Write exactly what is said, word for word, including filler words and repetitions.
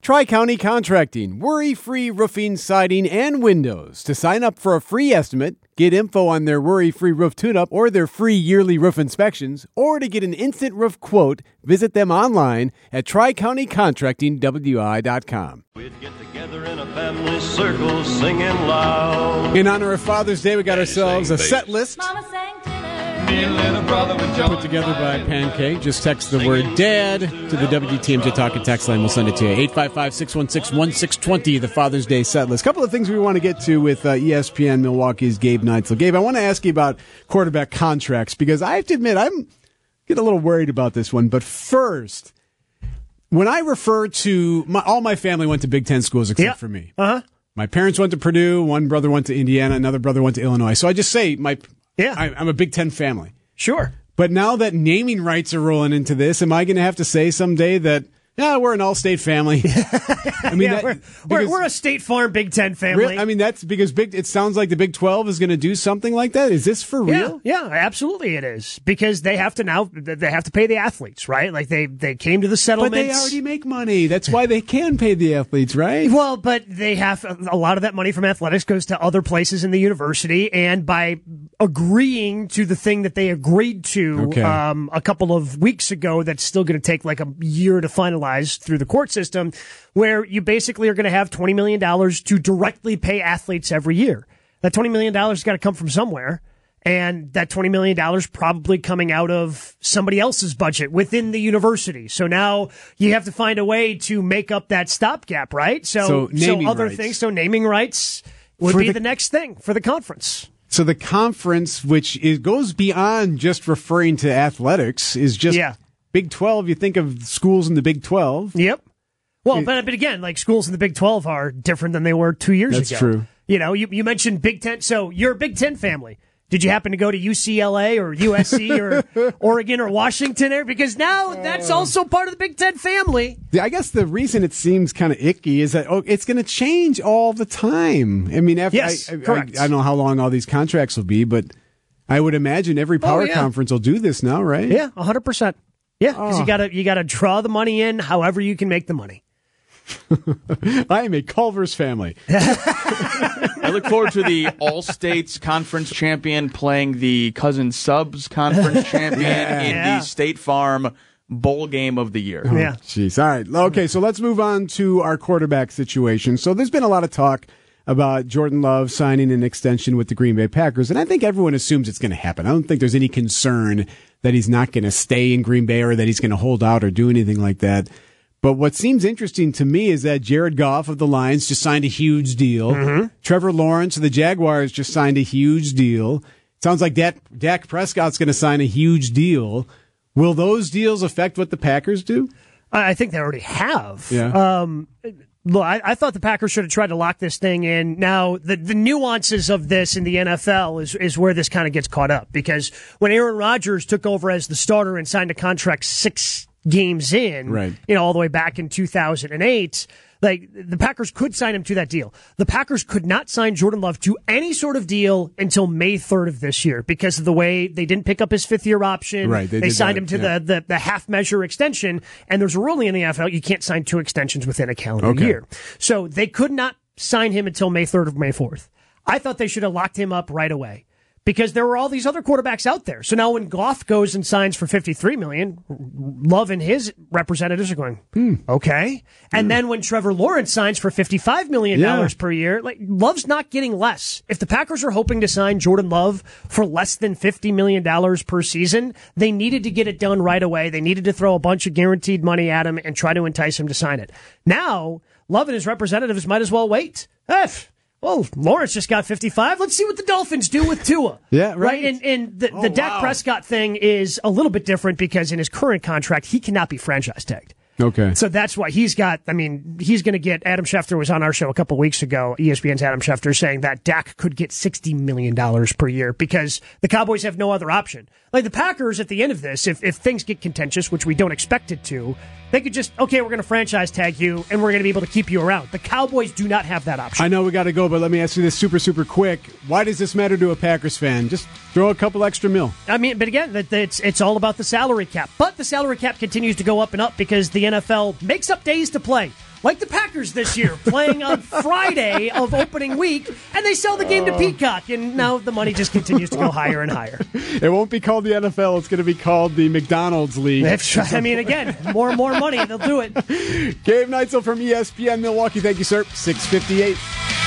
Tri-County Contracting, worry-free roofing, siding, and windows. To sign up for a free estimate, get info on their worry-free roof tune-up or their free yearly roof inspections, or to get an instant roof quote, visit them online at tri county contracting w i dot com. We'd get together in a family circle singing loud. In honor of Father's Day, we got ourselves a set list. Mama sang tenor. Me and little brother would jump. Put together by Pancake. Just text the word DAD to the W T M J Talking text line. We'll send it to you. eight five five, six one six, one six two zero, the Father's Day set list. A couple of things we want to get to with uh, E S P N Milwaukee's Gabe Neitzel. Gabe, I want to ask you about quarterback contracts because I have to admit I'm getting a little worried about this one. But first, when I refer to my, all my family went to Big Ten schools except yeah. for me. Uh-huh. My parents went to Purdue. One brother went to Indiana. Another brother went to Illinois. So I just say my yeah. I, I'm a Big Ten family. Sure. But now that naming rights are rolling into this, am I going to have to say someday that, yeah, we're an all-state family? I mean, yeah, that, we're, because, we're, we're a State Farm Big Ten family. Real, I mean, that's because big. It sounds like the Big twelve is going to do something like that. Is this for real? Yeah, yeah, absolutely it is. Because they have to now, they have to pay the athletes, right? Like they, they came to the settlements. But they already make money. That's why they can pay the athletes, right? Well, but they have, a lot of that money from athletics goes to other places in the university, and by agreeing to the thing that they agreed to Okay. um, a couple of weeks ago, that's still going to take like a year to finalize through the court system, where you basically are going to have twenty million dollars to directly pay athletes every year. That twenty million dollars has got to come from somewhere, and that twenty million dollars probably coming out of somebody else's budget within the university. So now you have to find a way to make up that stopgap, right? So, So so, naming other rights. things, so naming rights would For be the- the next thing for the conference. So the conference, which is, goes beyond just referring to athletics, is just Yeah. Big twelve. You think of schools in the Big twelve. Yep. Well, It- but, but again, like schools in the Big twelve are different than they were two years That's ago. true. You know, you, you mentioned Big Ten. So you're a Big Ten family. Did you happen to go to U C L A or U S C or Oregon or Washington there? Because now that's also part of the Big Ten family. Yeah, I guess the reason it seems kind of icky is that oh, it's going to change all the time. I mean, after Yes, I, I, correct. I, I don't know how long all these contracts will be, but I would imagine every power Oh, yeah. conference will do this now, right? Yeah, one hundred percent. Yeah, because Oh. you gotta you gotta draw the money in however you can make the money. I am a Culver's family. I look forward to the All-States Conference champion playing the Cousin Subs Conference champion Yeah. in Yeah. the State Farm Bowl game of the year. Yeah. Jeez. All right. Okay, so let's move on to our quarterback situation. So there's been a lot of talk about Jordan Love signing an extension with the Green Bay Packers, and I think everyone assumes it's going to happen. I don't think there's any concern that he's not going to stay in Green Bay or that he's going to hold out or do anything like that. But what seems interesting to me is that Jared Goff of the Lions just signed a huge deal. Mm-hmm. Trevor Lawrence of the Jaguars just signed a huge deal. Sounds like Dak, Dak Prescott's going to sign a huge deal. Will those deals affect what the Packers do? I I think they already have. Yeah. Um, look, I, I thought the Packers should have tried to lock this thing in. Now, the, the nuances of this in the N F L is, is where this kind of gets caught up. Because when Aaron Rodgers took over as the starter and signed a contract six games in, Right. you know, all the way back in two thousand eight, like the Packers could sign him to that deal. The Packers could not sign Jordan Love to any sort of deal until May third of this year because of the way they didn't pick up his fifth year option. Right, they They, did signed that, him to yeah. the, the, the half measure extension. And there's a ruling in the N F L, you can't sign two extensions within a calendar Okay. year. So they could not sign him until May third or May fourth. I thought they should have locked him up right away. Because there were all these other quarterbacks out there. So now when Goff goes and signs for fifty-three million dollars, Love and his representatives are going, hmm, okay. And then when Trevor Lawrence signs for fifty-five million dollars Yeah. per year, like Love's not getting less. If the Packers are hoping to sign Jordan Love for less than fifty million dollars per season, they needed to get it done right away. They needed to throw a bunch of guaranteed money at him and try to entice him to sign it. Now, Love and his representatives might as well wait. F. Well, Lawrence just got fifty-five. Let's see what the Dolphins do with Tua. Yeah, right. And, and the, Oh, the Dak wow. Prescott thing is a little bit different because in his current contract, he cannot be franchise tagged. Okay. So that's why he's got, I mean, he's going to get, Adam Schefter was on our show a couple weeks ago, E S P N's Adam Schefter, saying that Dak could get sixty million dollars per year because the Cowboys have no other option. Like the Packers at the end of this, if, if things get contentious, which we don't expect it to, they could just, okay, we're going to franchise tag you and we're going to be able to keep you around. The Cowboys do not have that option. I know we got to go, but let me ask you this super, super quick. Why does this matter to a Packers fan? Just throw a couple extra mil. I mean, but again, that it's it's all about the salary cap. But the salary cap continues to go up and up because the N F L makes up days to play. like the Packers this year, playing on Friday of opening week, and they sell the game to Peacock, and now the money just continues to go higher and higher. It won't be called the N F L. It's going to be called the McDonald's League. I mean, again, more and more money, they'll do it. Gabe Neitzel from E S P N Milwaukee. Thank you, sir. six fifty-eight.